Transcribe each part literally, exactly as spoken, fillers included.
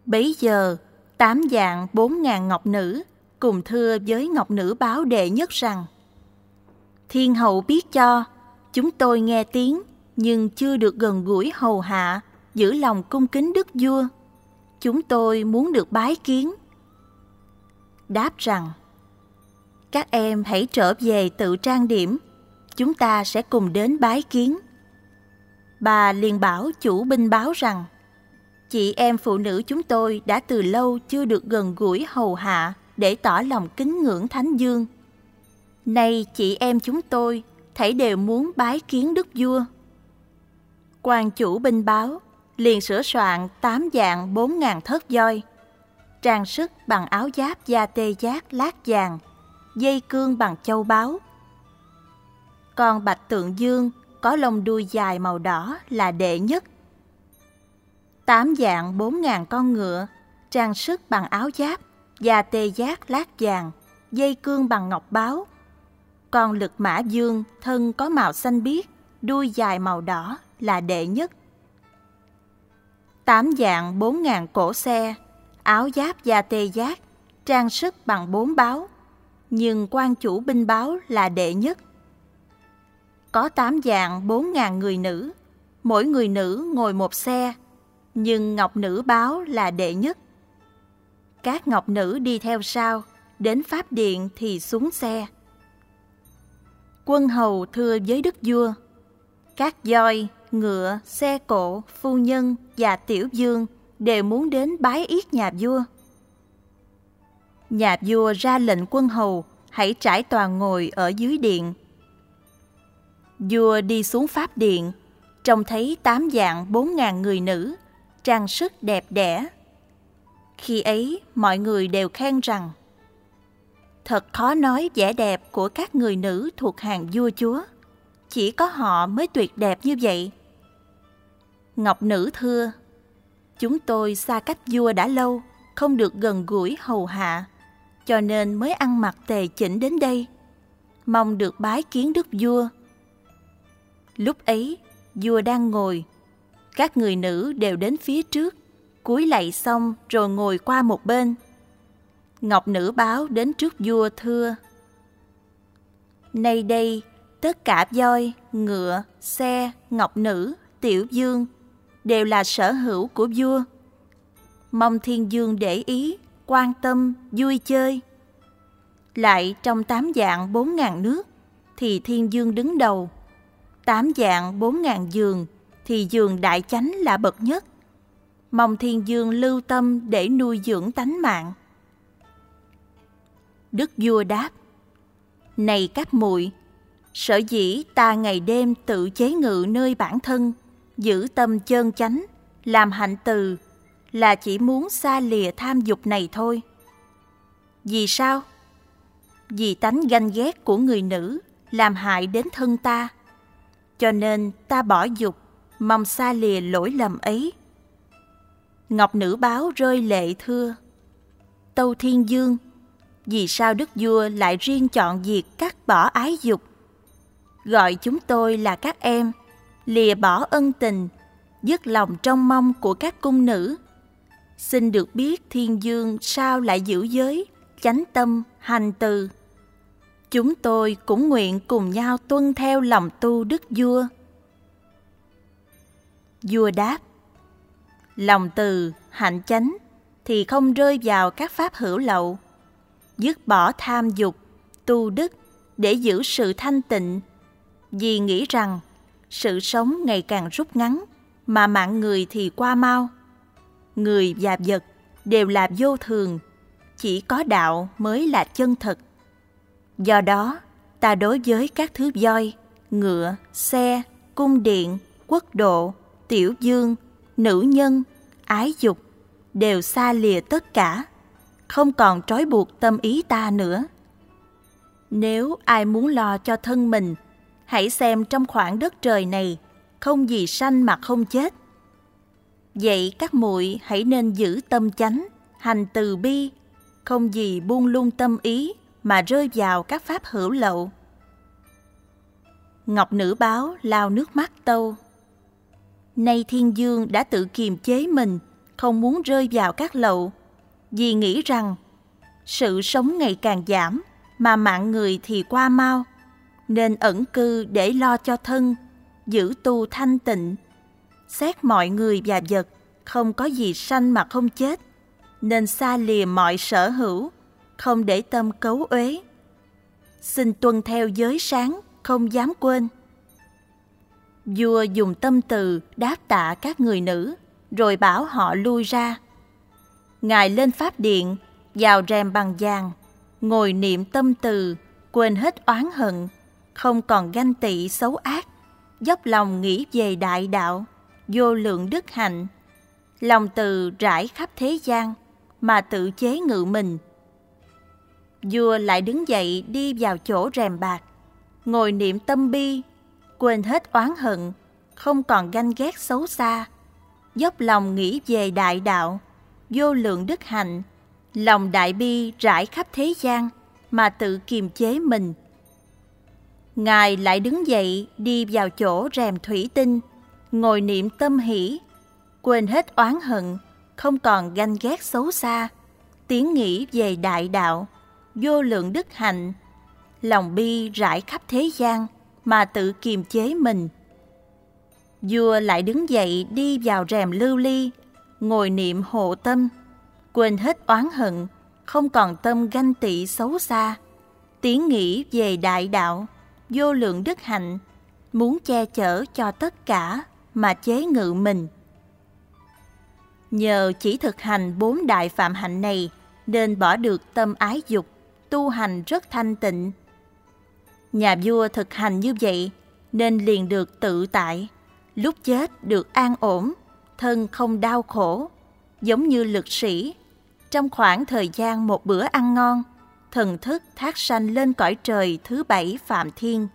Bấy giờ, tám vạn bốn ngàn ngọc nữ cùng thưa với ngọc nữ báo đệ nhất rằng: Thiên hậu biết cho, chúng tôi nghe tiếng nhưng chưa được gần gũi hầu hạ, giữ lòng cung kính đức vua. Chúng tôi muốn được bái kiến. Đáp rằng: Các em hãy trở về tự trang điểm, chúng ta sẽ cùng đến bái kiến. Bà liền bảo chủ binh báo rằng: Chị em phụ nữ chúng tôi đã từ lâu chưa được gần gũi hầu hạ để tỏ lòng kính ngưỡng Thánh Dương. Nay chị em chúng tôi thảy đều muốn bái kiến đức vua. Quan chủ binh báo liền sửa soạn tám vạn bốn ngàn thớt voi, trang sức bằng áo giáp da tê giác lát vàng, dây cương bằng châu báu. Con bạch tượng dương có lông đuôi dài màu đỏ là đệ nhất. Tám vạn bốn ngàn con ngựa, trang sức bằng áo giáp, da tê giác lát vàng, dây cương bằng ngọc báu. Con lực mã dương thân có màu xanh biếc, đuôi dài màu đỏ là đệ nhất. Tám vạn bốn ngàn cổ xe, áo giáp da tê giác, trang sức bằng bốn báu, nhưng quan chủ binh báo là đệ nhất. Có tám vạn bốn ngàn người nữ, mỗi người nữ ngồi một xe, nhưng ngọc nữ báo là đệ nhất. Các ngọc nữ đi theo sau, đến pháp điện thì xuống xe. Quân hầu thưa với đức vua: Các voi, ngựa, xe cộ, phu nhân và tiểu dương đều muốn đến bái yết nhà vua. Nhà vua ra lệnh quân hầu hãy trải toàn ngồi ở dưới điện. Vua đi xuống pháp điện, trông thấy tám vạn bốn ngàn người nữ, trang sức đẹp đẽ. Khi ấy mọi người đều khen rằng: Thật khó nói vẻ đẹp của các người nữ thuộc hàng vua chúa, chỉ có họ mới tuyệt đẹp như vậy. Ngọc nữ thưa: Chúng tôi xa cách vua đã lâu, không được gần gũi hầu hạ, cho nên mới ăn mặc tề chỉnh đến đây, mong được bái kiến đức vua. Lúc ấy vua đang ngồi, các người nữ đều đến phía trước, cúi lạy xong rồi ngồi qua một bên. Ngọc nữ báo đến trước vua thưa: Nay đây tất cả voi, ngựa, xe, ngọc nữ, tiểu dương đều là sở hữu của vua. Mong thiên dương để ý, quan tâm, vui chơi. Lại trong tám vạn bốn ngàn nước thì thiên dương đứng đầu. Tám vạn bốn ngàn giường thì giường đại chánh là bậc nhất. Mong thiên dương lưu tâm để nuôi dưỡng tánh mạng. Đức vua đáp: Này các muội, sở dĩ ta ngày đêm tự chế ngự nơi bản thân, giữ tâm chân chánh, làm hạnh từ, là chỉ muốn xa lìa tham dục này thôi. Vì sao? Vì tánh ganh ghét của người nữ làm hại đến thân ta, cho nên ta bỏ dục, mong xa lìa lỗi lầm ấy. Ngọc nữ báo rơi lệ thưa: Tâu thiên dương, vì sao đức vua lại riêng chọn việc cắt bỏ ái dục, gọi chúng tôi là các em, lìa bỏ ân tình, dứt lòng trông mong của các cung nữ? Xin được biết thiên dương sao lại giữ giới, chánh tâm, hành từ. Chúng tôi cũng nguyện cùng nhau tuân theo lòng tu đức vua. Vua đáp: Lòng từ, hạnh chánh thì không rơi vào các pháp hữu lậu, dứt bỏ tham dục, tu đức để giữ sự thanh tịnh. Vì nghĩ rằng sự sống ngày càng rút ngắn, mà mạng người thì qua mau. Người và vật đều là vô thường, chỉ có đạo mới là chân thật. Do đó, ta đối với các thứ voi, ngựa, xe, cung điện, quốc độ, tiểu dương, nữ nhân, ái dục đều xa lìa tất cả, không còn trói buộc tâm ý ta nữa. Nếu ai muốn lo cho thân mình, hãy xem trong khoảng đất trời này không gì sanh mà không chết. Vậy các muội hãy nên giữ tâm chánh, hành từ bi, không gì buông lung tâm ý mà rơi vào các pháp hữu lậu. Ngọc nữ báo lao nước mắt tâu: Nay thiên dương đã tự kiềm chế mình, không muốn rơi vào các lậu, vì nghĩ rằng sự sống ngày càng giảm mà mạng người thì qua mau, nên ẩn cư để lo cho thân, giữ tu thanh tịnh. Xét mọi người và vật, không có gì sanh mà không chết, nên xa lìa mọi sở hữu, không để tâm cấu uế. Xin tuân theo giới sáng, không dám quên. Vua dùng tâm từ đáp tạ các người nữ, rồi bảo họ lui ra. Ngài lên pháp điện, vào rèm bằng vàng, ngồi niệm tâm từ, quên hết oán hận, không còn ganh tị xấu ác, dốc lòng nghĩ về đại đạo, vô lượng đức hạnh. Lòng từ rải khắp thế gian, mà tự chế ngự mình. Vua lại đứng dậy đi vào chỗ rèm bạc, ngồi niệm tâm bi, quên hết oán hận, không còn ganh ghét xấu xa, dốc lòng nghĩ về đại đạo, vô lượng đức hạnh. Lòng đại bi rải khắp thế gian, mà tự kiềm chế mình. Ngài lại đứng dậy đi vào chỗ rèm thủy tinh, ngồi niệm tâm hỷ, quên hết oán hận, không còn ganh ghét xấu xa, tiến nghĩ về đại đạo, vô lượng đức hạnh. Lòng bi rải khắp thế gian, mà tự kiềm chế mình. Vua lại đứng dậy đi vào rèm lưu ly, ngồi niệm hộ tâm, quên hết oán hận, không còn tâm ganh tị xấu xa, tiến nghĩ về đại đạo, vô lượng đức hạnh, muốn che chở cho tất cả mà chế ngự mình. Nhờ chỉ thực hành bốn đại phạm hạnh này nên bỏ được tâm ái dục, tu hành rất thanh tịnh. Nhà vua thực hành như vậy nên liền được tự tại, lúc chết được an ổn, thân không đau khổ, giống như lực sĩ. Trong khoảng thời gian một bữa ăn ngon, thần thức thác sanh lên cõi trời thứ bảy Phạm Thiên.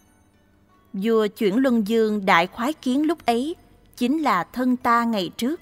Vua Chuyển Luân Dương đại khoái kiến lúc ấy chính là thân ta ngày trước.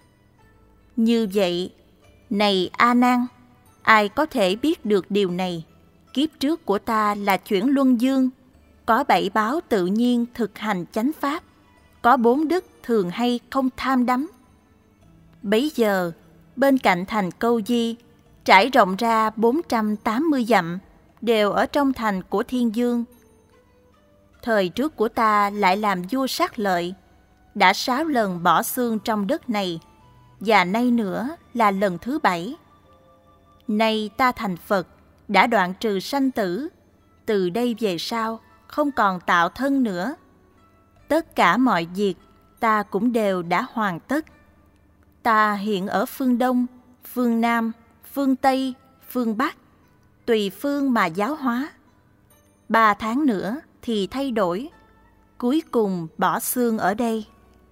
Như vậy, này A Nan, ai có thể biết được điều này? Kiếp trước của ta là Chuyển Luân Dương, có bảy báo tự nhiên thực hành chánh pháp, có bốn đức thường hay không tham đắm. Bấy giờ, bên cạnh thành Câu Di, trải rộng ra bốn trăm tám mươi dặm, đều ở trong thành của Thiên Dương. Thời trước của ta lại làm vua Sát Lợi, đã sáu lần bỏ xương trong đất này, và nay nữa là lần thứ bảy. Nay ta thành Phật, đã đoạn trừ sanh tử, từ đây về sau không còn tạo thân nữa. Tất cả mọi việc ta cũng đều đã hoàn tất. Ta hiện ở phương Đông, phương Nam, phương Tây, phương Bắc, tùy phương mà giáo hóa. Ba tháng nữa thì thay đổi, cuối cùng bỏ xương ở đây.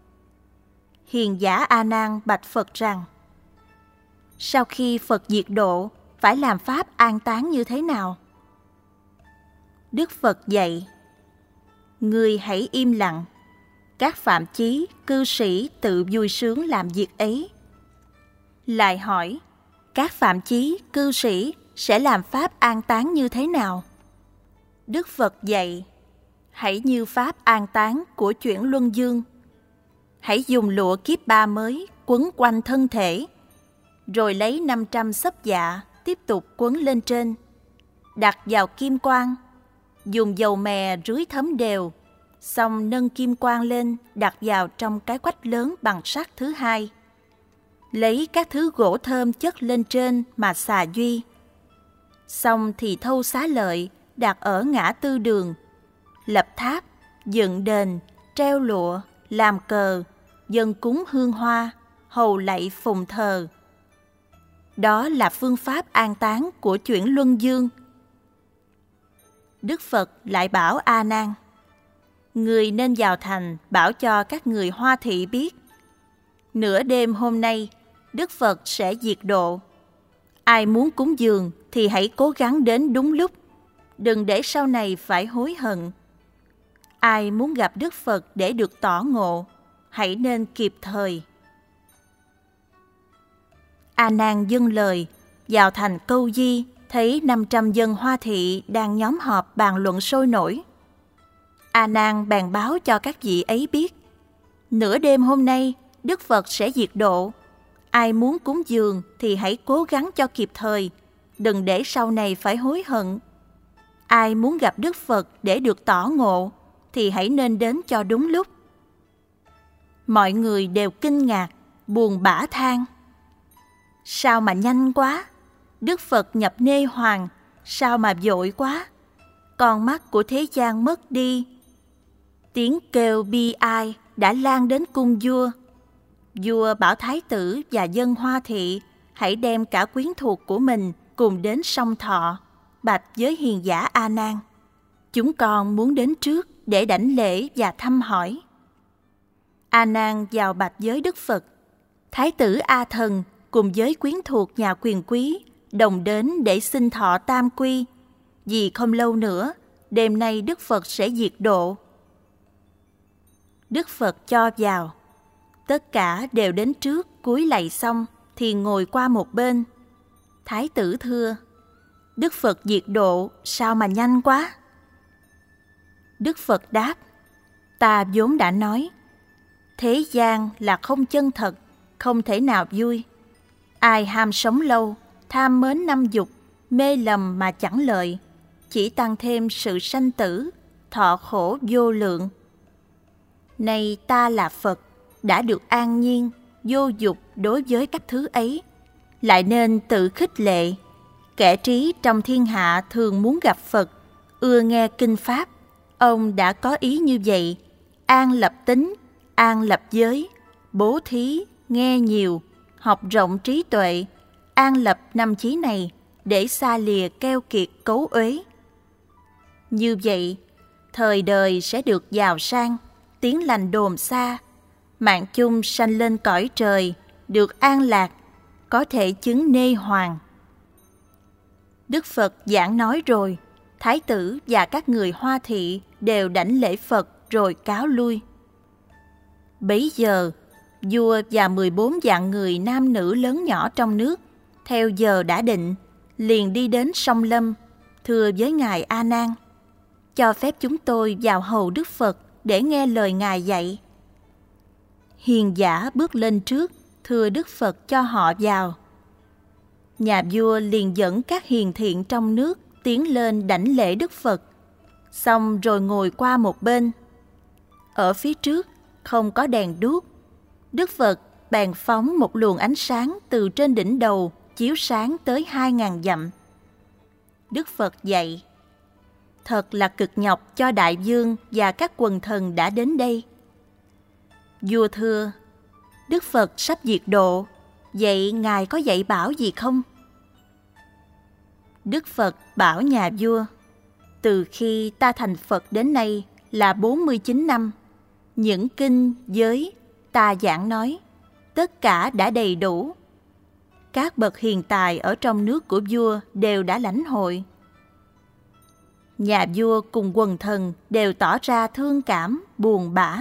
Hiền giả A Nan bạch Phật rằng: sau khi Phật diệt độ, phải làm pháp an táng như thế nào? Đức Phật dạy: ngươi hãy im lặng, các phạm chí, cư sĩ tự vui sướng làm việc ấy. Lại hỏi: các phạm chí, cư sĩ sẽ làm pháp an táng như thế nào? Đức Phật dạy: hãy như pháp an táng của Chuyển Luân Dương. Hãy dùng lụa kiếp ba mới quấn quanh thân thể, rồi lấy năm trăm xấp dạ tiếp tục quấn lên trên, đặt vào kim quan, dùng dầu mè rưới thấm đều, xong nâng kim quan lên đặt vào trong cái quách lớn bằng sắt thứ hai. Lấy các thứ gỗ thơm chất lên trên mà xà duy. Xong thì thâu xá lợi đặt ở ngã tư đường, lập tháp, dựng đền, treo lụa, làm cờ, dâng cúng hương hoa, hầu lạy phụng thờ. Đó là phương pháp an táng của Chuyển Luân Dương. Đức Phật lại bảo A Nan: người nên vào thành bảo cho các người Hoa thị biết, nửa đêm hôm nay Đức Phật sẽ diệt độ. Ai muốn cúng dường thì hãy cố gắng đến đúng lúc, đừng để sau này phải hối hận. Ai muốn gặp Đức Phật để được tỏ ngộ, hãy nên kịp thời. A Nan dâng lời, vào thành Câu Di, thấy năm trăm dân Hoa thị đang nhóm họp bàn luận sôi nổi. A Nan bèn báo cho các vị ấy biết: nửa đêm hôm nay Đức Phật sẽ diệt độ. Ai muốn cúng dường thì hãy cố gắng cho kịp thời, đừng để sau này phải hối hận. Ai muốn gặp Đức Phật để được tỏ ngộ thì hãy nên đến cho đúng lúc. Mọi người đều kinh ngạc, buồn bã than: sao mà nhanh quá, Đức Phật nhập nê hoàng, sao mà vội quá, con mắt của thế gian mất đi. Tiếng kêu bi ai đã lan đến cung vua. Vua bảo thái tử và dân Hoa Thị hãy đem cả quyến thuộc của mình cùng đến sông Thọ, bạch với hiền giả A Nan: chúng con muốn đến trước để đảnh lễ và thăm hỏi. A Nan vào bạch với Đức Phật. Thái tử A Thần cùng với quyến thuộc nhà quyền quý đồng đến để xin thọ tam quy, vì không lâu nữa đêm nay Đức Phật sẽ diệt độ. Đức Phật cho vào. Tất cả đều đến trước, cúi lạy xong thì ngồi qua một bên. Thái tử thưa: Đức Phật diệt độ sao mà nhanh quá? Đức Phật đáp: ta vốn đã nói, thế gian là không chân thật, không thể nào vui. Ai ham sống lâu, tham mến năm dục, mê lầm mà chẳng lợi, chỉ tăng thêm sự sanh tử, thọ khổ vô lượng. Nay ta là Phật, đã được an nhiên, vô dục đối với các thứ ấy, lại nên tự khích lệ. Kẻ trí trong thiên hạ thường muốn gặp Phật, ưa nghe kinh pháp. Ông đã có ý như vậy: an lập tính, an lập giới, bố thí, nghe nhiều, học rộng trí tuệ, an lập năm chí này để xa lìa keo kiệt cấu uế. Như vậy, thời đời sẽ được giàu sang, tiếng lành đồn xa, mạng chung sanh lên cõi trời, được an lạc, có thể chứng nê hoàng. Đức Phật giảng nói rồi, thái tử và các người Hoa Thị đều đảnh lễ Phật rồi cáo lui. Bấy giờ, vua và mười bốn vạn người nam nữ lớn nhỏ trong nước, theo giờ đã định, liền đi đến sông Lâm, thưa với ngài A Nan: cho phép chúng tôi vào hầu Đức Phật để nghe lời ngài dạy. Hiền giả bước lên trước, thưa Đức Phật cho họ vào. Nhà vua liền dẫn các hiền thiện trong nước tiến lên đảnh lễ Đức Phật, xong rồi ngồi qua một bên. Ở phía trước không có đèn đuốc, Đức Phật bèn phóng một luồng ánh sáng từ trên đỉnh đầu chiếu sáng tới hai ngàn dặm. Đức Phật dạy: thật là cực nhọc cho đại vương và các quần thần đã đến đây. Vua thưa: Đức Phật sắp diệt độ, vậy ngài có dạy bảo gì không? Đức Phật bảo nhà vua: từ khi ta thành Phật đến nay là bốn mươi chín năm, những kinh, giới ta giảng nói, tất cả đã đầy đủ. Các bậc hiền tài ở trong nước của vua đều đã lãnh hội. Nhà vua cùng quần thần đều tỏ ra thương cảm, buồn bã.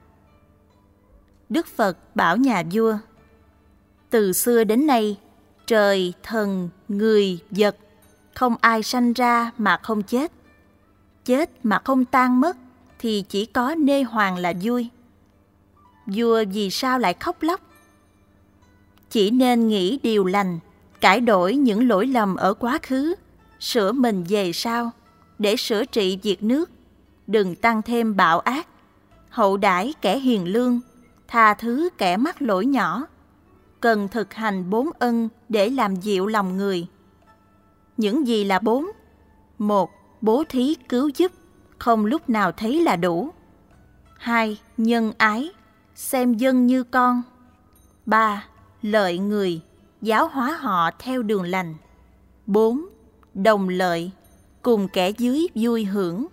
Đức Phật bảo nhà vua: từ xưa đến nay, trời, thần, người, vật, không ai sanh ra mà không chết. Chết mà không tan mất thì chỉ có nê hoàng là vui. Vua vì sao lại khóc lóc? Chỉ nên nghĩ điều lành, cải đổi những lỗi lầm ở quá khứ, sửa mình về sau, để sửa trị việc nước, đừng tăng thêm bạo ác, hậu đãi kẻ hiền lương, tha thứ kẻ mắc lỗi nhỏ. Cần thực hành bốn ân để làm dịu lòng người. Những gì là bốn? Một, bố thí cứu giúp, không lúc nào thấy là đủ. Hai, nhân ái, xem dân như con. Ba, lợi người, giáo hóa họ theo đường lành. Bốn, đồng lợi, cùng kẻ dưới vui hưởng.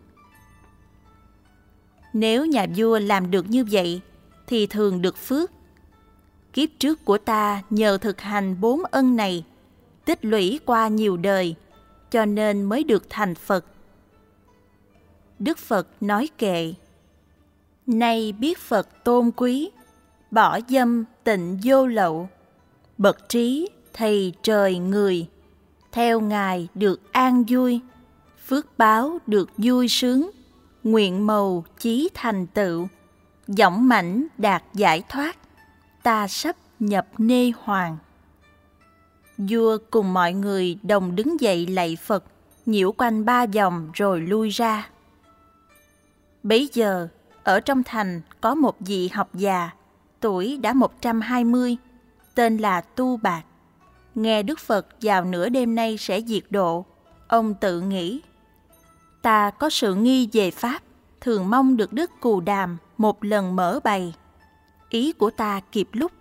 Nếu nhà vua làm được như vậy, thì thường được phước. Kiếp trước của ta nhờ thực hành bốn ân này, tích lũy qua nhiều đời, cho nên mới được thành Phật. Đức Phật nói kệ: nay biết Phật tôn quý, bỏ dâm tịnh vô lậu, bậc trí thầy trời người, theo Ngài được an vui, phước báo được vui sướng, nguyện mầu chí thành tựu, dõng mãnh đạt giải thoát, ta sắp nhập nê hoàng. Vua cùng mọi người đồng đứng dậy lạy Phật, nhiễu quanh ba vòng rồi lui ra. Bấy giờ, ở trong thành có một vị học già, tuổi đã một trăm hai mươi, tên là Tu Bạc. Nghe Đức Phật vào nửa đêm nay sẽ diệt độ, ông tự nghĩ: ta có sự nghi về Pháp, thường mong được Đức Cù Đàm một lần mở bày. Ý của ta kịp lúc.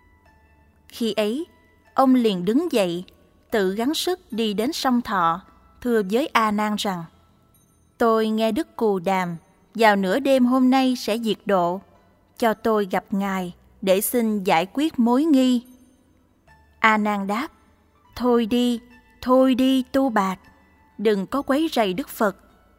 Khi ấy, ông liền đứng dậy, tự gắng sức đi đến sông Thọ, thưa với A Nan rằng: tôi nghe Đức Cù Đàm vào nửa đêm hôm nay sẽ diệt độ, cho tôi gặp ngài để xin giải quyết mối nghi. A Nan đáp: thôi đi, thôi đi Tu Bạc, đừng có quấy rầy Đức Phật.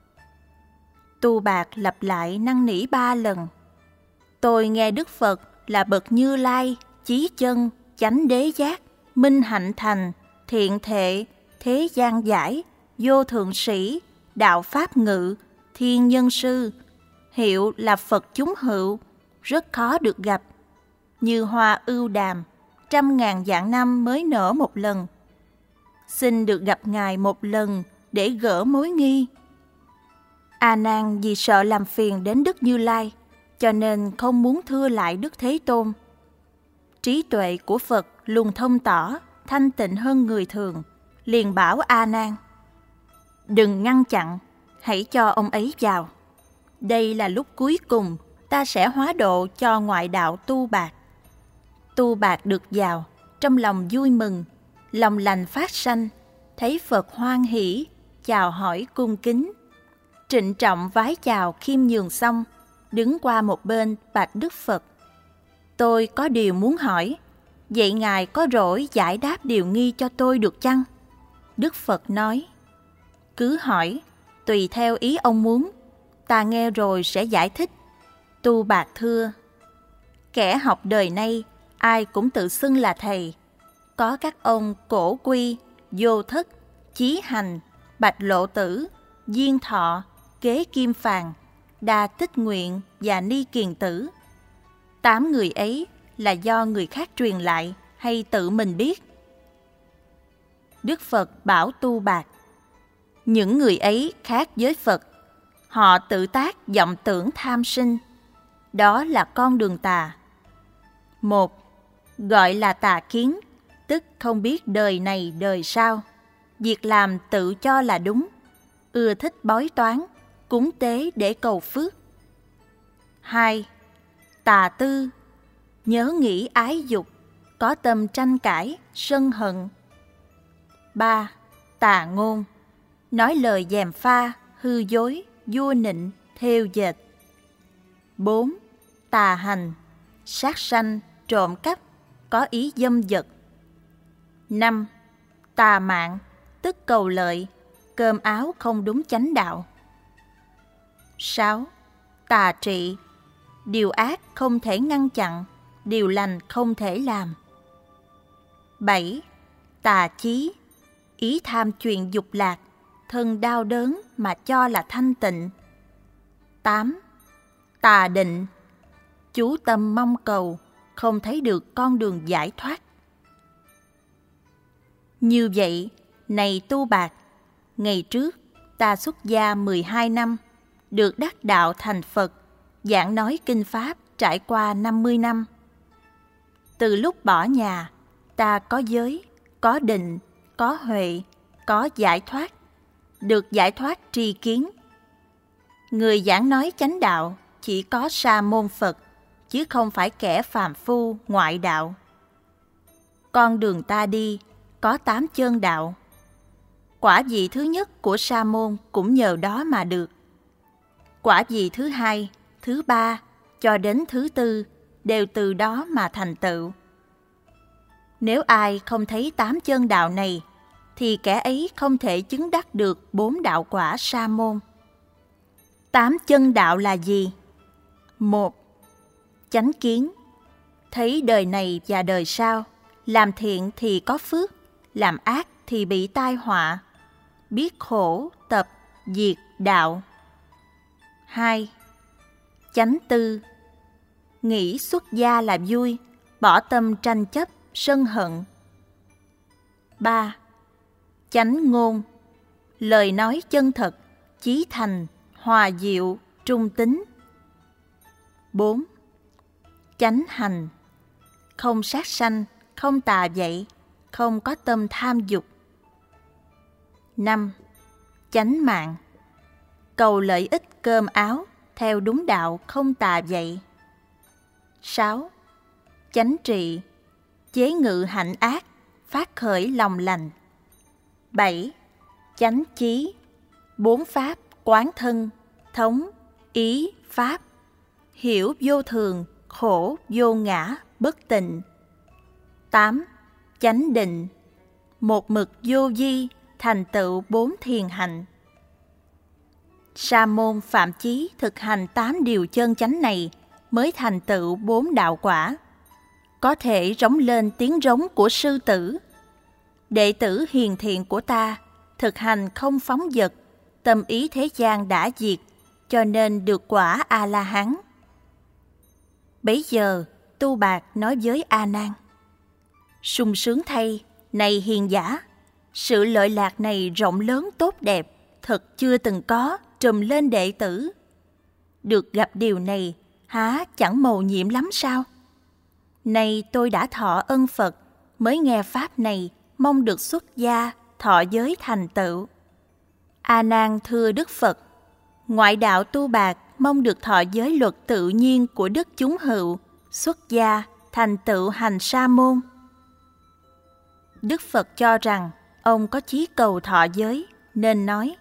Tu Bạc lặp lại năn nỉ ba lần: tôi nghe Đức Phật là bậc Như Lai, chí chân, chánh đế giác, minh hạnh thành, thiện thệ, thế gian giải, vô thượng sĩ, đạo pháp ngự, thiên nhân sư, hiệu là Phật chúng hữu, rất khó được gặp, như hoa ưu đàm, trăm ngàn vạn năm mới nở một lần. Xin được gặp ngài một lần để gỡ mối nghi. A Nan vì sợ làm phiền đến Đức Như Lai, cho nên không muốn thưa lại Đức Thế Tôn. Trí tuệ của Phật luôn thông tỏ, thanh tịnh hơn người thường, liền bảo A Nan: đừng ngăn chặn, hãy cho ông ấy vào. Đây là lúc cuối cùng ta sẽ hóa độ cho ngoại đạo Tu Bạc. Tu Bạc được vào, trong lòng vui mừng, lòng lành phát sanh, thấy Phật hoan hỷ, chào hỏi cung kính. Trịnh trọng vái chào khiêm nhường xong, đứng qua một bên bạch Đức Phật: tôi có điều muốn hỏi, vậy ngài có rỗi giải đáp điều nghi cho tôi được chăng? Đức Phật nói: cứ hỏi, tùy theo ý ông muốn, ta nghe rồi sẽ giải thích. Tu Bạc thưa: kẻ học đời nay ai cũng tự xưng là thầy, có các ông Cổ Quy, Vô Thất, Chí Hành, Bạch Lộ Tử, Diên Thọ, Kế Kim Phàn, Đa Tích Nguyện và Ni Kiền Tử. Tám người ấy là do người khác truyền lại hay tự mình biết? Đức Phật bảo Tu Bạc: những người ấy khác với Phật, họ tự tác vọng tưởng tham sinh, đó là con đường tà. Một, gọi là tà kiến, tức không biết đời này đời sau, việc làm tự cho là đúng, ưa thích bói toán, cúng tế để cầu phước. Hai, tà tư, nhớ nghĩ ái dục, có tâm tranh cãi, sân hận. Ba, tà ngôn, nói lời gièm pha, hư dối, vua nịnh, thêu dệt. Bốn, tà hành, sát sanh, trộm cắp, có ý dâm dật. Năm, tà mạng, tức cầu lợi, cơm áo không đúng chánh đạo. Sáu, tà trị, điều ác không thể ngăn chặn, điều lành không thể làm. Bảy, tà chí, ý tham chuyện dục lạc, thân đau đớn mà cho là thanh tịnh. Tám, tà định, chú tâm mong cầu, không thấy được con đường giải thoát. Như vậy, này Tu Bạc, ngày trước ta xuất gia mười hai năm, được đắc đạo thành Phật, giảng nói kinh Pháp trải qua năm mươi năm. Từ lúc bỏ nhà, ta có giới, có định, có huệ, có giải thoát, được giải thoát tri kiến. Người giảng nói chánh đạo chỉ có Sa môn Phật, chứ không phải kẻ phàm phu ngoại đạo. Con đường ta đi có tám chân đạo. Quả vị thứ nhất của Sa môn cũng nhờ đó mà được. Quả vị thứ hai, thứ ba cho đến thứ tư đều từ đó mà thành tựu. Nếu ai không thấy tám chân đạo này, thì kẻ ấy không thể chứng đắc được bốn đạo quả Sa môn. Tám chân đạo là gì? Một, chánh kiến, thấy đời này và đời sau, làm thiện thì có phước, làm ác thì bị tai họa, biết khổ, tập, diệt, đạo. Hai, chánh tư, nghĩ xuất gia là vui, bỏ tâm tranh chấp, sân hận. ba. Chánh ngôn, lời nói chân thật, chí thành, hòa diệu, trung tín. bốn. Chánh hành, không sát sanh, không tà dậy, không có tâm tham dục. năm. Chánh mạng, cầu lợi ích cơm áo, theo đúng đạo không tà dậy. sáu. Chánh trị, chế ngự hạnh ác, phát khởi lòng lành. bảy. Chánh chí, bốn pháp quán thân, thống, ý, pháp, hiểu vô thường, khổ, vô ngã, bất tịnh. tám. Chánh định, một mực vô vi, thành tựu bốn thiền hạnh. Sa môn Phạm Chí thực hành tám điều chân chánh này mới thành tựu bốn đạo quả, có thể rống lên tiếng rống của sư tử. Đệ tử hiền thiện của ta thực hành không phóng dật, tâm ý thế gian đã diệt, cho nên được quả A-la-hán. Bấy giờ Tu Bạt nói với A Nan: sung sướng thay, này hiền giả, sự lợi lạc này rộng lớn tốt đẹp, thật chưa từng có trùm lên đệ tử. Được gặp điều này, há chẳng mầu nhiệm lắm sao? Nay tôi đã thọ ân Phật, mới nghe pháp này, mong được xuất gia, thọ giới thành tựu. A Nan thưa Đức Phật: ngoại đạo Tu Bạt mong được thọ giới luật tự nhiên của đức chúng hữu, xuất gia, thành tựu hành sa môn. Đức Phật cho rằng ông có chí cầu thọ giới, nên nói: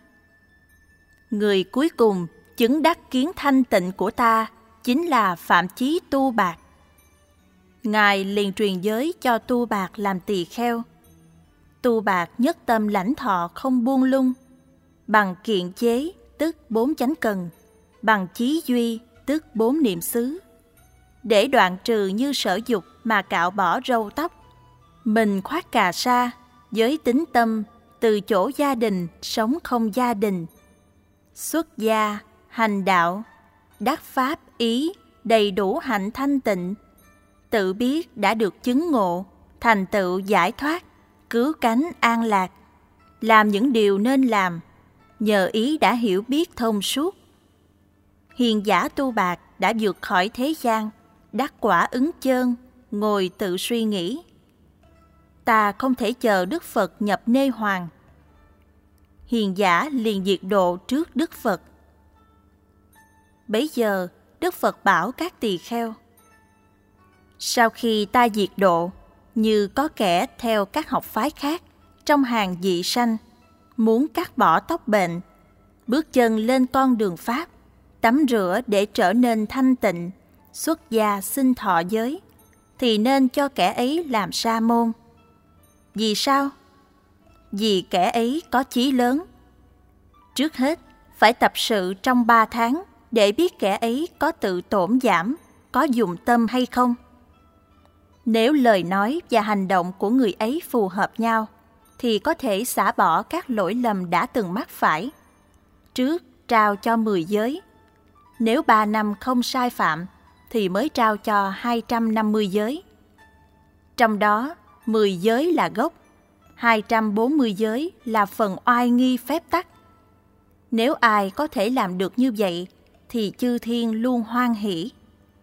người cuối cùng chứng đắc kiến thanh tịnh của ta chính là Phạm Chí Tu Bạt. Ngài liền truyền giới cho Tu Bạt làm tỳ kheo. Tu Bạt nhất tâm lãnh thọ không buông lung, bằng kiện chế tức bốn chánh cần, bằng chí duy tức bốn niệm xứ, để đoạn trừ như sở dục mà cạo bỏ râu tóc. Mình khoác cà sa, giới tính tâm, từ chỗ gia đình sống không gia đình. Xuất gia, hành đạo, đắc pháp ý, đầy đủ hạnh thanh tịnh. Tự biết đã được chứng ngộ, thành tựu giải thoát, cứu cánh an lạc. Làm những điều nên làm, nhờ ý đã hiểu biết thông suốt. Hiền giả Tu Bạt đã vượt khỏi thế gian, đắc quả ứng chơn, ngồi tự suy nghĩ: ta không thể chờ Đức Phật nhập nê hoàng. Hiền giả liền diệt độ trước Đức Phật. Bấy giờ Đức Phật bảo các tỳ kheo: sau khi ta diệt độ, như có kẻ theo các học phái khác trong hàng dị sanh, muốn cắt bỏ tóc bệnh, bước chân lên con đường Pháp, tắm rửa để trở nên thanh tịnh, xuất gia xin thọ giới, thì nên cho kẻ ấy làm sa môn. Vì sao? Vì kẻ ấy có chí lớn. Trước hết, phải tập sự trong ba tháng để biết kẻ ấy có tự tổn giảm, có dụng tâm hay không. Nếu lời nói và hành động của người ấy phù hợp nhau, thì có thể xả bỏ các lỗi lầm đã từng mắc phải. Trước trao cho mười giới. Nếu ba năm không sai phạm, thì mới trao cho hai trăm năm mươi giới. Trong đó, mười giới là gốc, hai trăm bốn mươi giới là phần oai nghi phép tắc. Nếu ai có thể làm được như vậy, thì chư thiên luôn hoan hỷ.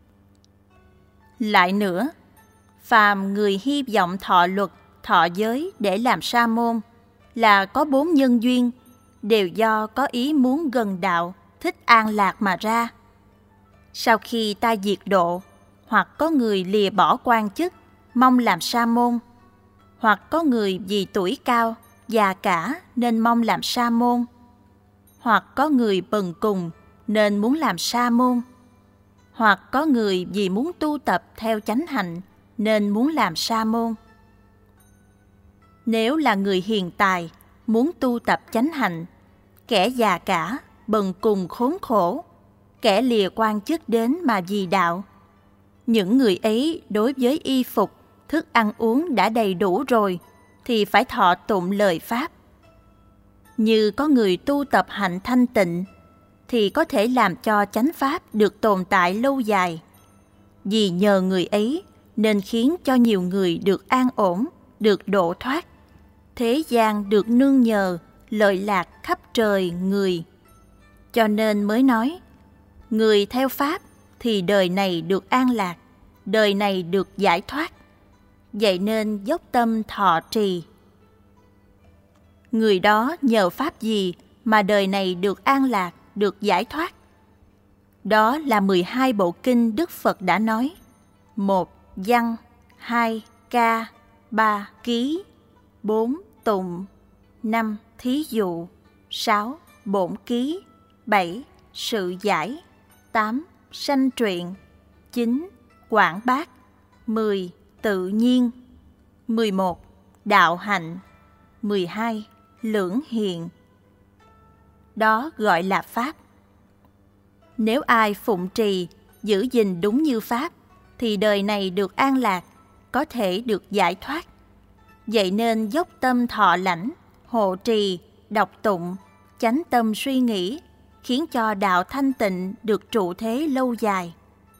Lại nữa, phàm người hy vọng thọ luật, thọ giới để làm sa môn, là có bốn nhân duyên, đều do có ý muốn gần đạo, thích an lạc mà ra. Sau khi ta diệt độ, hoặc có người lìa bỏ quan chức, mong làm sa môn, hoặc có người vì tuổi cao, già cả nên mong làm sa môn, hoặc có người bần cùng nên muốn làm sa môn, hoặc có người vì muốn tu tập theo chánh hạnh nên muốn làm sa môn. Nếu là người hiền tài, muốn tu tập chánh hạnh, kẻ già cả, bần cùng khốn khổ, kẻ lìa quan chức đến mà vì đạo, những người ấy đối với y phục, thức ăn uống đã đầy đủ rồi, thì phải thọ tụng lời Pháp. Như có người tu tập hạnh thanh tịnh, thì có thể làm cho chánh Pháp được tồn tại lâu dài. Vì nhờ người ấy nên khiến cho nhiều người được an ổn, được độ thoát. Thế gian được nương nhờ, lợi lạc khắp trời người. Cho nên mới nói, người theo Pháp thì đời này được an lạc, đời này được giải thoát. Vậy nên dốc tâm thọ trì. Người đó nhờ Pháp gì mà đời này được an lạc, được giải thoát? Đó là mười hai bộ kinh Đức Phật đã nói. Một văn, hai ca, ba ký, bốn tụng, năm thí dụ, sáu bổn ký, bảy sự giải, tám sanh truyện, chín quảng bác, mười tự nhiên, mười một đạo hạnh, mười hai lưỡng hiện. Đó gọi là Pháp. Nếu ai phụng trì, giữ gìn đúng như Pháp, thì đời này được an lạc, có thể được giải thoát. Vậy nên dốc tâm thọ lãnh, hộ trì, đọc tụng, chánh tâm suy nghĩ, khiến cho đạo thanh tịnh được trụ thế lâu dài.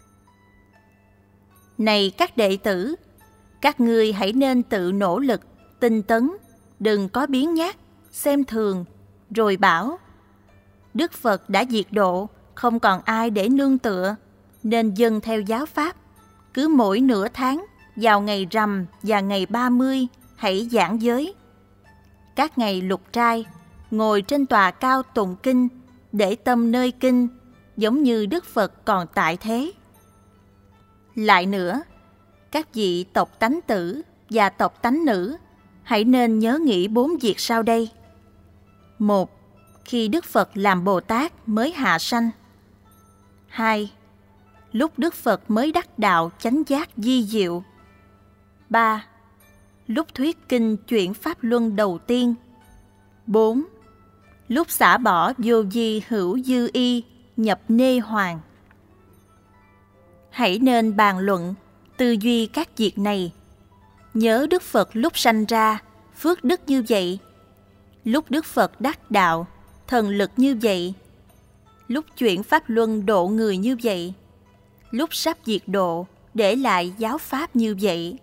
Này các đệ tử, các ngươi hãy nên tự nỗ lực, tinh tấn, đừng có biếng nhác, xem thường, rồi bảo: Đức Phật đã diệt độ, không còn ai để nương tựa, nên dâng theo giáo Pháp. Cứ mỗi nửa tháng, vào ngày rằm và ngày ba mươi, hãy giảng giới. Các ngày lục trai, ngồi trên tòa cao tụng kinh, để tâm nơi kinh, giống như Đức Phật còn tại thế. Lại nữa, các vị tộc tánh tử và tộc tánh nữ, hãy nên nhớ nghĩ bốn việc sau đây. Một, khi Đức Phật làm Bồ Tát mới hạ sanh. Hai, lúc Đức Phật mới đắc đạo chánh giác di diệu. Ba, lúc thuyết kinh chuyển pháp luân đầu tiên. Bốn, lúc xả bỏ vô vi hữu dư y, nhập nê hoàng. Hãy nên bàn luận, tư duy các việc này. Nhớ Đức Phật lúc sanh ra, phước đức như vậy. Lúc Đức Phật đắc đạo, thần lực như vậy. Lúc chuyển pháp luân độ người như vậy. Lúc sắp diệt độ, để lại giáo pháp như vậy.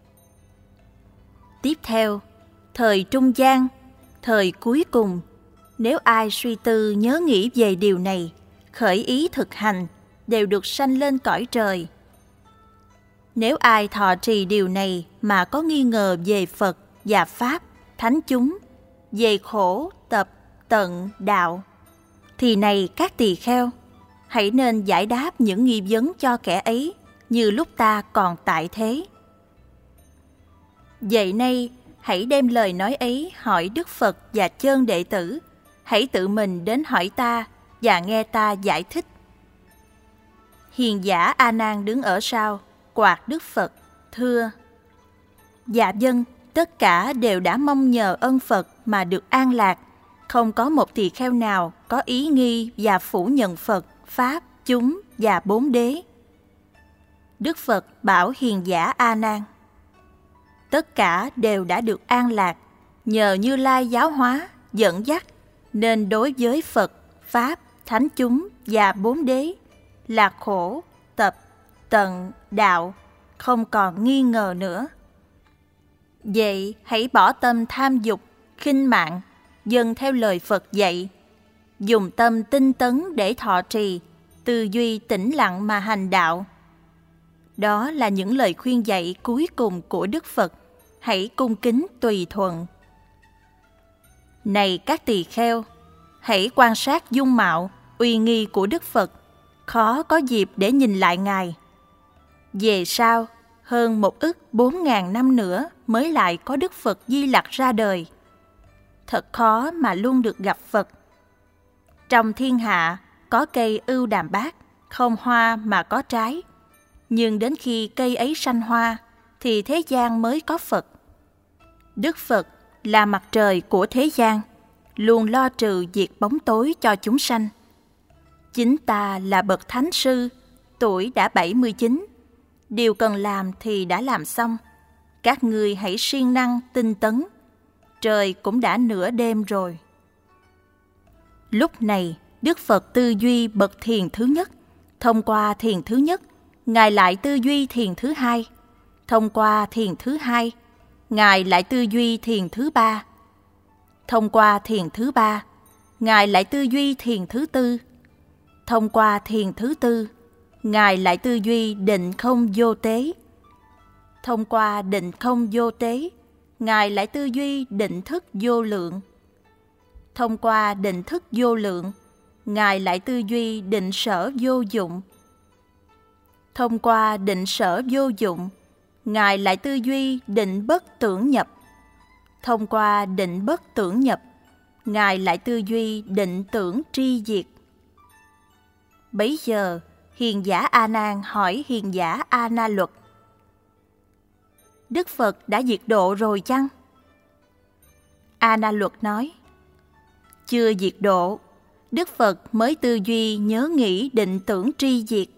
Tiếp theo, thời trung gian, thời cuối cùng, nếu ai suy tư nhớ nghĩ về điều này, khởi ý thực hành, đều được sanh lên cõi trời. Nếu ai thọ trì điều này mà có nghi ngờ về Phật và Pháp, thánh chúng, về khổ, tập, tận, đạo, thì này các tỳ kheo, hãy nên giải đáp những nghi vấn cho kẻ ấy như lúc ta còn tại thế. Vậy nay, hãy đem lời nói ấy hỏi Đức Phật và chơn đệ tử, hãy tự mình đến hỏi ta và nghe ta giải thích. Hiền giả A Nan đứng ở sau, quạt Đức Phật, thưa: Dạ vâng, tất cả đều đã mong nhờ ân Phật mà được an lạc, không có một tỳ kheo nào có ý nghi và phủ nhận Phật, Pháp, chúng và bốn đế. Đức Phật bảo hiền giả A Nan: Tất cả đều đã được an lạc, nhờ Như Lai giáo hóa, dẫn dắt, nên đối với Phật, Pháp, thánh chúng và bốn đế là khổ, tập, tận, đạo, không còn nghi ngờ nữa. Vậy hãy bỏ tâm tham dục, khinh mạng, dâng theo lời Phật dạy, dùng tâm tinh tấn để thọ trì, tư duy tĩnh lặng mà hành đạo. Đó là những lời khuyên dạy cuối cùng của Đức Phật, hãy cung kính tùy thuận. Này các tỳ kheo, hãy quan sát dung mạo, uy nghi của Đức Phật, khó có dịp để nhìn lại Ngài. Về sau, hơn một ức bốn ngàn năm nữa mới lại có Đức Phật Di Lặc ra đời. Thật khó mà luôn được gặp Phật. Trong thiên hạ có cây ưu đàm bát, không hoa mà có trái. Nhưng đến khi cây ấy sanh hoa, thì thế gian mới có Phật. Đức Phật là mặt trời của thế gian, luôn lo trừ diệt bóng tối cho chúng sanh. Chính ta là bậc thánh sư, tuổi đã bảy mươi chín. Điều cần làm thì đã làm xong. Các ngươi hãy siêng năng tinh tấn. Trời cũng đã nửa đêm rồi. Lúc này, Đức Phật tư duy bậc thiền thứ nhất. Thông qua thiền thứ nhất, Ngài lại tư duy thiền thứ hai. Thông qua thiền thứ hai, Ngài lại tư duy thiền thứ ba. Thông qua thiền thứ ba, Ngài lại tư duy thiền thứ tư. Thông qua thiền thứ tư, Ngài lại tư duy định không vô tế. Thông qua định không vô tế, Ngài lại tư duy định thức vô lượng. Thông qua định thức vô lượng, Ngài lại tư duy định sở vô dụng. Thông qua định sở vô dụng, Ngài lại tư duy định bất tưởng nhập. Thông qua định bất tưởng nhập, Ngài lại tư duy định tưởng tri diệt. Bấy giờ, hiền giả A Nan hỏi hiền giả A Na Luật: Đức Phật đã diệt độ rồi chăng? A Na Luật nói: Chưa diệt độ, Đức Phật mới tư duy nhớ nghĩ định tưởng tri diệt.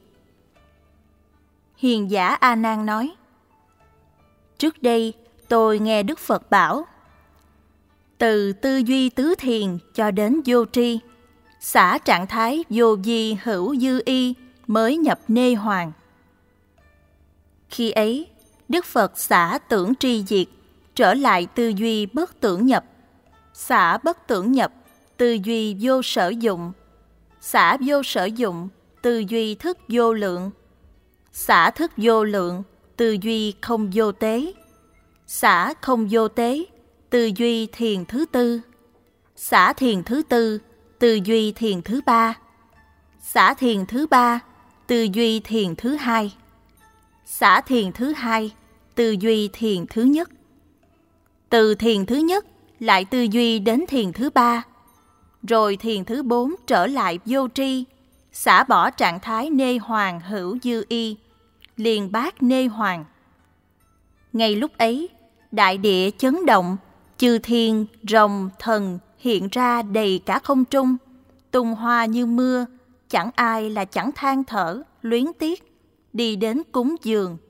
Hiền giả A Nan nói: Trước đây tôi nghe Đức Phật bảo, từ tư duy tứ thiền cho đến vô tri, xả trạng thái vô vi hữu dư y mới nhập nê hoàng. Khi ấy, Đức Phật xả tưởng tri diệt, trở lại tư duy bất tưởng nhập. Xả bất tưởng nhập, tư duy vô sở dụng. Xả vô sở dụng, tư duy thức vô lượng. Xả thức vô lượng, tư duy không vô tế. Xả không vô tế, tư duy thiền thứ tư. Xả thiền thứ tư, tư duy thiền thứ ba. Xả thiền thứ ba, tư duy thiền thứ hai. Xả thiền thứ hai, tư duy thiền thứ nhất. Từ thiền thứ nhất lại tư duy đến thiền thứ ba. Rồi thiền thứ bốn trở lại vô tri, xả bỏ trạng thái nê hoàng hữu dư y, liền bát nê hoàng. Ngay lúc ấy, đại địa chấn động, chư thiên, rồng, thần hiện ra đầy cả không trung, tung hoa như mưa, chẳng ai là chẳng than thở, luyến tiếc, đi đến cúng dường.